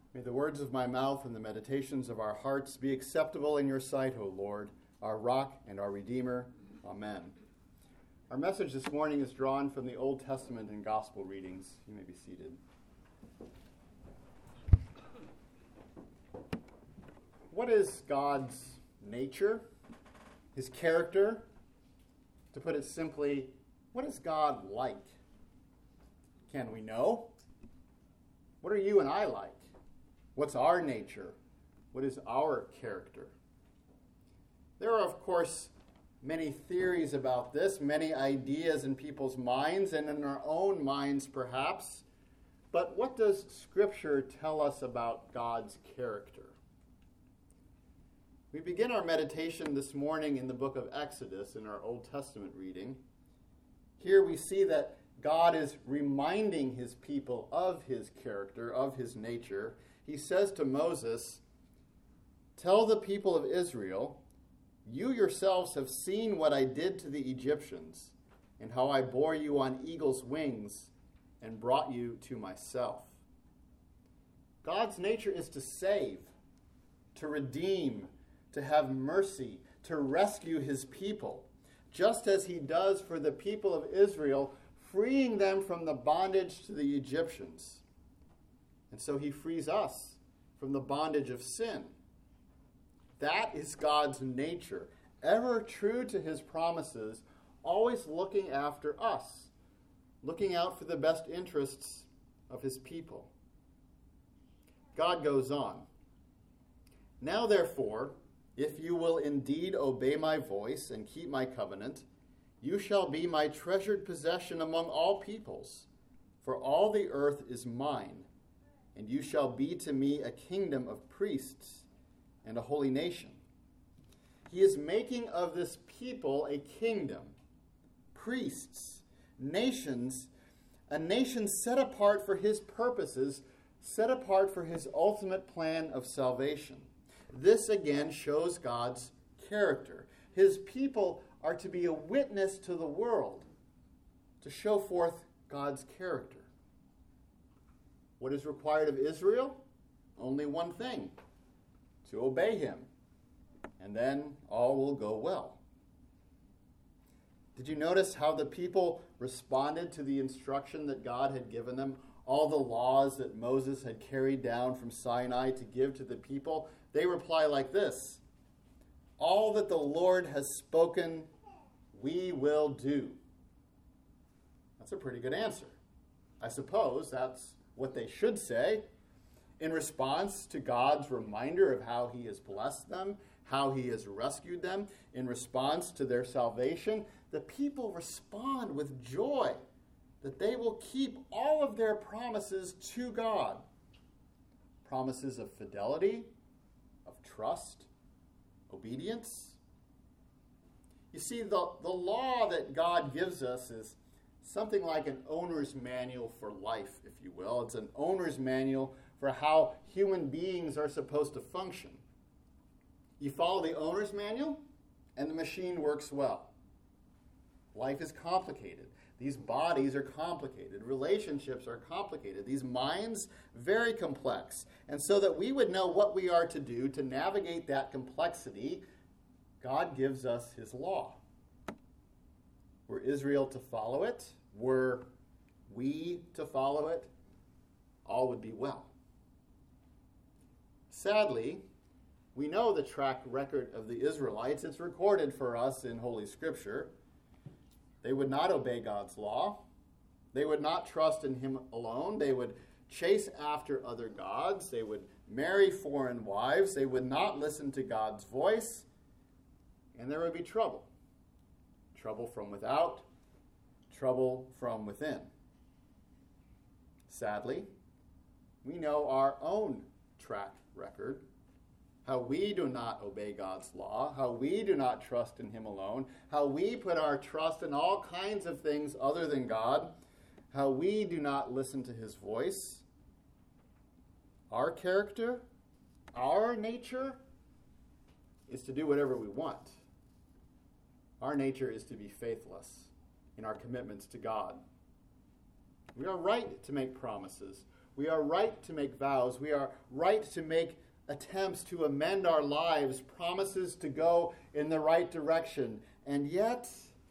May the words of my mouth and the meditations of our hearts be acceptable in your sight, O Lord, our rock and our Redeemer. Amen. Our message this morning is drawn from the Old Testament and Gospel readings. You may be seated. What is God's nature, his character? To put it simply, what is God like? Can we know? What are you and I like? What's our nature? What is our character? There are, of course, many theories about this, many ideas in people's minds and in our own minds perhaps. But what does Scripture tell us about God's character? We begin our meditation this morning in the book of Exodus in our Old Testament reading. Here we see that God is reminding his people of his character, of his nature. He says to Moses, "Tell the people of Israel, you yourselves have seen what I did to the Egyptians, and how I bore you on eagle's wings and brought you to myself." God's nature is to save, to redeem, to have mercy, to rescue his people, just as he does for the people of Israel, freeing them from the bondage to the Egyptians. And so he frees us from the bondage of sin. That is God's nature, ever true to his promises, always looking after us, looking out for the best interests of his people. God goes on, "Now therefore, if you will indeed obey my voice and keep my covenant, you shall be my treasured possession among all peoples, for all the earth is mine. And you shall be to me a kingdom of priests and a holy nation." He is making of this people a kingdom, priests, nations, a nation set apart for his purposes, set apart for his ultimate plan of salvation. This again shows God's character. His people are to be a witness to the world, to show forth God's character. What is required of Israel? Only one thing: to obey him. And then all will go well. Did you notice how the people responded to the instruction that God had given them? All the laws that Moses had carried down from Sinai to give to the people? They reply like this: "All that the Lord has spoken, we will do." That's a pretty good answer. I suppose that's what they should say in response to God's reminder of how he has blessed them, how he has rescued them, in response to their salvation. The people respond with joy that they will keep all of their promises to God. Promises of fidelity, of trust, obedience. You see, the law that God gives us is something like an owner's manual for life, if you will. It's an owner's manual for how human beings are supposed to function. You follow the owner's manual, and the machine works well. Life is complicated. These bodies are complicated. Relationships are complicated. These minds, very complex. And so that we would know what we are to do to navigate that complexity, God gives us his law. Were Israel to follow it, were we to follow it, all would be well. Sadly, we know the track record of the Israelites. It's recorded for us in Holy Scripture. They would not obey God's law. They would not trust in him alone. They would chase after other gods. They would marry foreign wives. They would not listen to God's voice. And there would be trouble. Trouble from without, trouble from within. Sadly, we know our own track record, how we do not obey God's law, how we do not trust in him alone, how we put our trust in all kinds of things other than God, how we do not listen to his voice. Our character, our nature, is to do whatever we want. Our nature is to be faithless in our commitments to God. We are right to make promises. We are right to make vows. We are right to make attempts to amend our lives, promises to go in the right direction. And yet,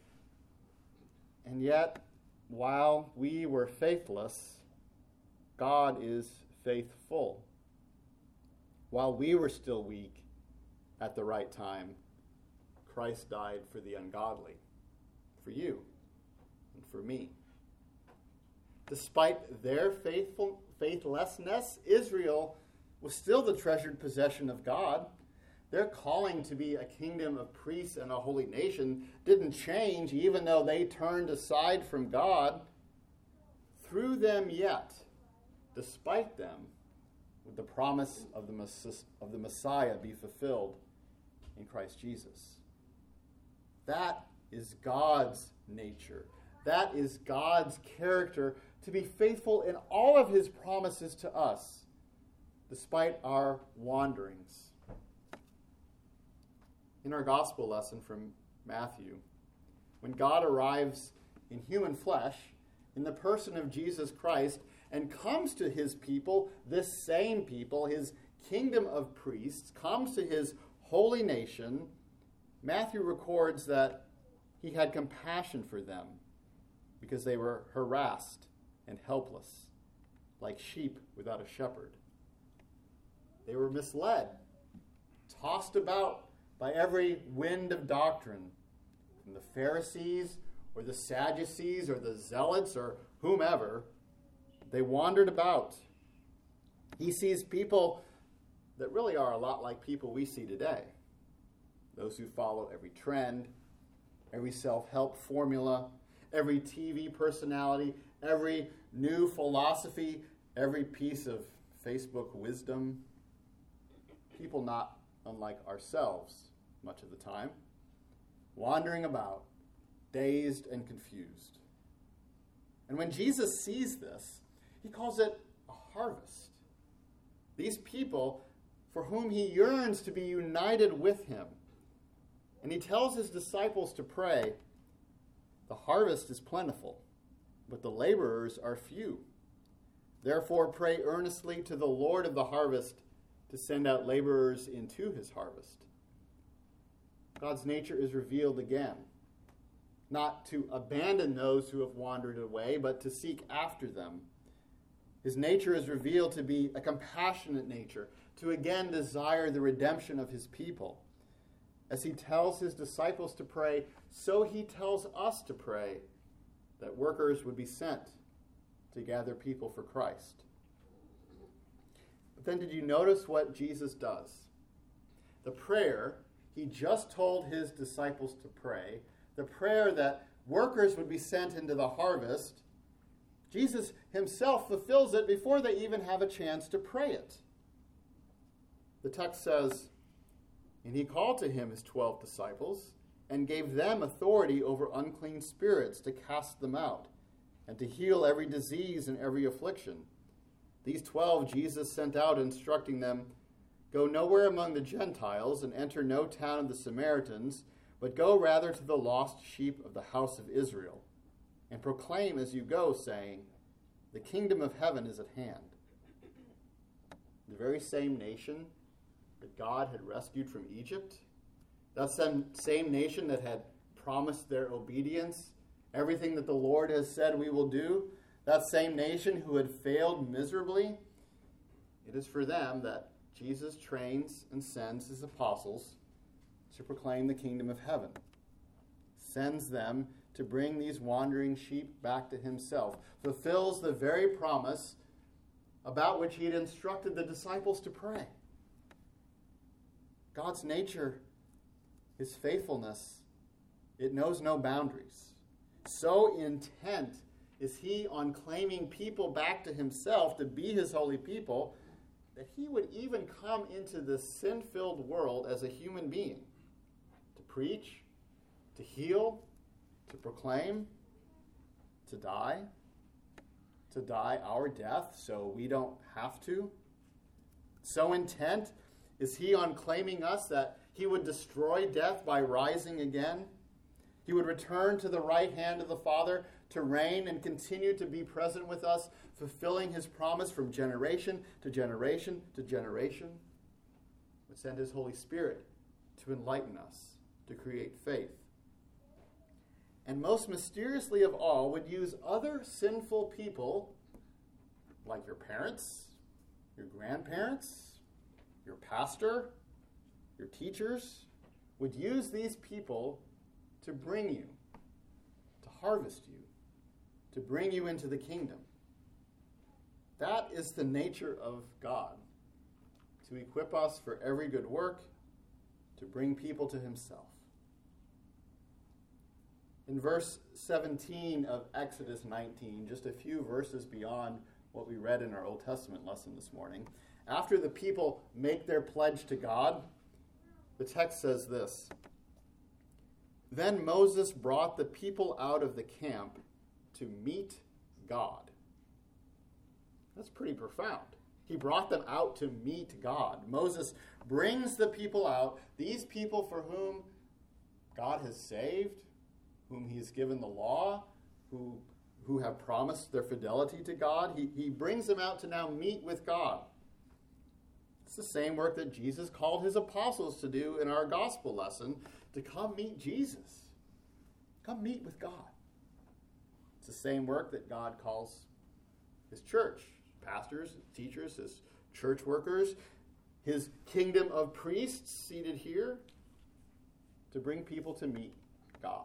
while we were faithless, God is faithful. While we were still weak at the right time, Christ died for the ungodly, for you and for me. Despite their faithlessness, Israel was still the treasured possession of God. Their calling to be a kingdom of priests and a holy nation didn't change, even though they turned aside from God. Through them yet, despite them, would the promise of the Messiah be fulfilled in Christ Jesus. That is God's nature. That is God's character, to be faithful in all of his promises to us, despite our wanderings. In our gospel lesson from Matthew, when God arrives in human flesh, in the person of Jesus Christ, and comes to his people, this same people, his kingdom of priests, comes to his holy nation, Matthew records that he had compassion for them because they were harassed and helpless, like sheep without a shepherd. They were misled, tossed about by every wind of doctrine, from the Pharisees or the Sadducees or the Zealots or whomever. They wandered about. He sees people that really are a lot like people we see today. Those who follow every trend, every self-help formula, every TV personality, every new philosophy, every piece of Facebook wisdom. People not unlike ourselves much of the time, wandering about, dazed and confused. And when Jesus sees this, he calls it a harvest. These people for whom he yearns to be united with him. And he tells his disciples to pray, "The harvest is plentiful, but the laborers are few. Therefore pray earnestly to the Lord of the harvest to send out laborers into his harvest." God's nature is revealed again, not to abandon those who have wandered away, but to seek after them. His nature is revealed to be a compassionate nature, to again desire the redemption of his people. As he tells his disciples to pray, so he tells us to pray that workers would be sent to gather people for Christ. But then did you notice what Jesus does? The prayer he just told his disciples to pray, the prayer that workers would be sent into the harvest, Jesus himself fulfills it before they even have a chance to pray it. The text says, "And he called to him his 12 disciples and gave them authority over unclean spirits to cast them out and to heal every disease and every affliction. These 12 Jesus sent out, instructing them, 'Go nowhere among the Gentiles and enter no town of the Samaritans, but go rather to the lost sheep of the house of Israel, and proclaim as you go, saying, the kingdom of heaven is at hand.'" The very same nation that God had rescued from Egypt, that same nation that had promised their obedience, everything that the Lord has said we will do, that same nation who had failed miserably, it is for them that Jesus trains and sends his apostles to proclaim the kingdom of heaven, sends them to bring these wandering sheep back to himself, fulfills the very promise about which he had instructed the disciples to pray. God's nature, his faithfulness, it knows no boundaries. So intent is he on claiming people back to himself to be his holy people that he would even come into this sin-filled world as a human being to preach, to heal, to proclaim, to die our death so we don't have to. So intent is he on claiming us that he would destroy death by rising again. He would return to the right hand of the Father to reign and continue to be present with us fulfilling his promise from generation to generation to generation, would send his Holy Spirit to enlighten us, to create faith. And most mysteriously of all, would use other sinful people, like your parents, your grandparents, your pastor, your teachers, would use these people to bring you, to harvest you, to bring you into the kingdom. That is the nature of God, to equip us for every good work, to bring people to himself. In verse 17 of Exodus 19, just a few verses beyond what we read in our Old Testament lesson this morning, after the people make their pledge to God, the text says this: "Then Moses brought the people out of the camp to meet God." That's pretty profound. He brought them out to meet God. Moses brings the people out, these people for whom God has saved, whom he's given the law, who have promised their fidelity to God. He brings them out to now meet with God. It's the same work that Jesus called his apostles to do in our gospel lesson, to come meet Jesus. Come meet with God. It's the same work that God calls his church, pastors, teachers, his church workers, his kingdom of priests seated here, to bring people to meet God.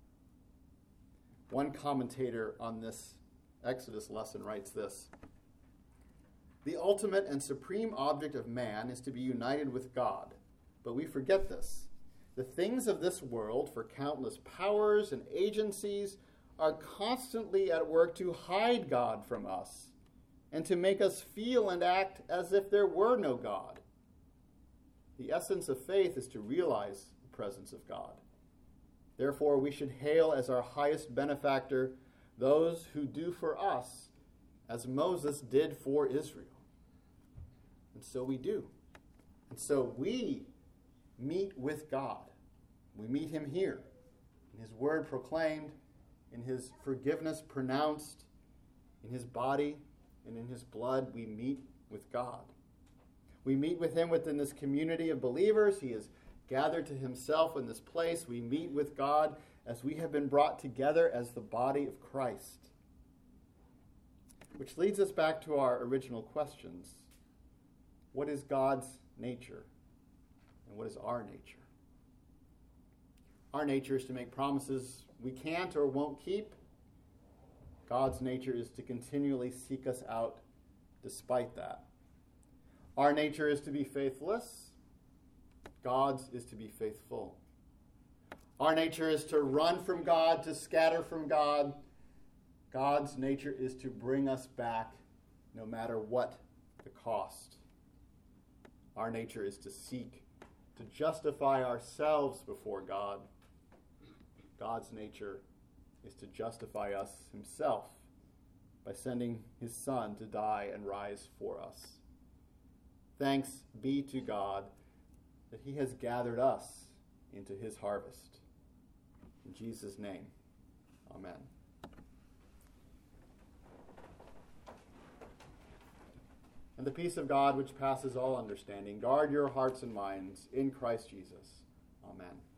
One commentator on this Exodus lesson writes this: "The ultimate and supreme object of man is to be united with God, but we forget this. The things of this world, for countless powers and agencies, are constantly at work to hide God from us and to make us feel and act as if there were no God. The essence of faith is to realize the presence of God. Therefore, we should hail as our highest benefactor those who do for us as Moses did for Israel." And so we do. And so we meet with God. We meet him here, in his word proclaimed, in his forgiveness pronounced, in his body and in his blood. We meet with God. We meet with him within this community of believers. He is gathered to himself in this place. We meet with God as we have been brought together as the body of Christ. Which leads us back to our original questions. What is God's nature? And what is our nature? Our nature is to make promises we can't or won't keep. God's nature is to continually seek us out despite that. Our nature is to be faithless. God's is to be faithful. Our nature is to run from God, to scatter from God. God's nature is to bring us back no matter what the cost. Our nature is to seek to justify ourselves before God. God's nature is to justify us himself by sending his Son to die and rise for us. Thanks be to God that he has gathered us into his harvest. In Jesus' name, amen. And the peace of God, which passes all understanding, guard your hearts and minds in Christ Jesus. Amen.